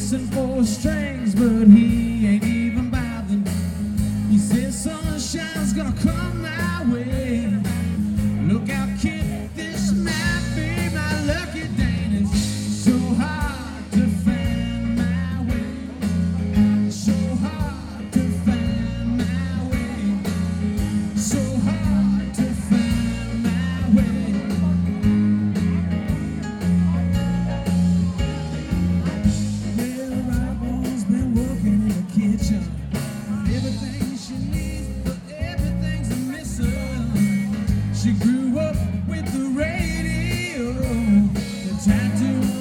missing four strings, but he ain't even bothered. He says sunshine's gonna come my way. Look out, kid, this might be my lucky day. And it's so hard to find my way. So hard to find my way. So hard to find my way. Well, Robin's been working in the kitchen. Everything she needs, but everything's a missing. She grew up with the radio, the tattoo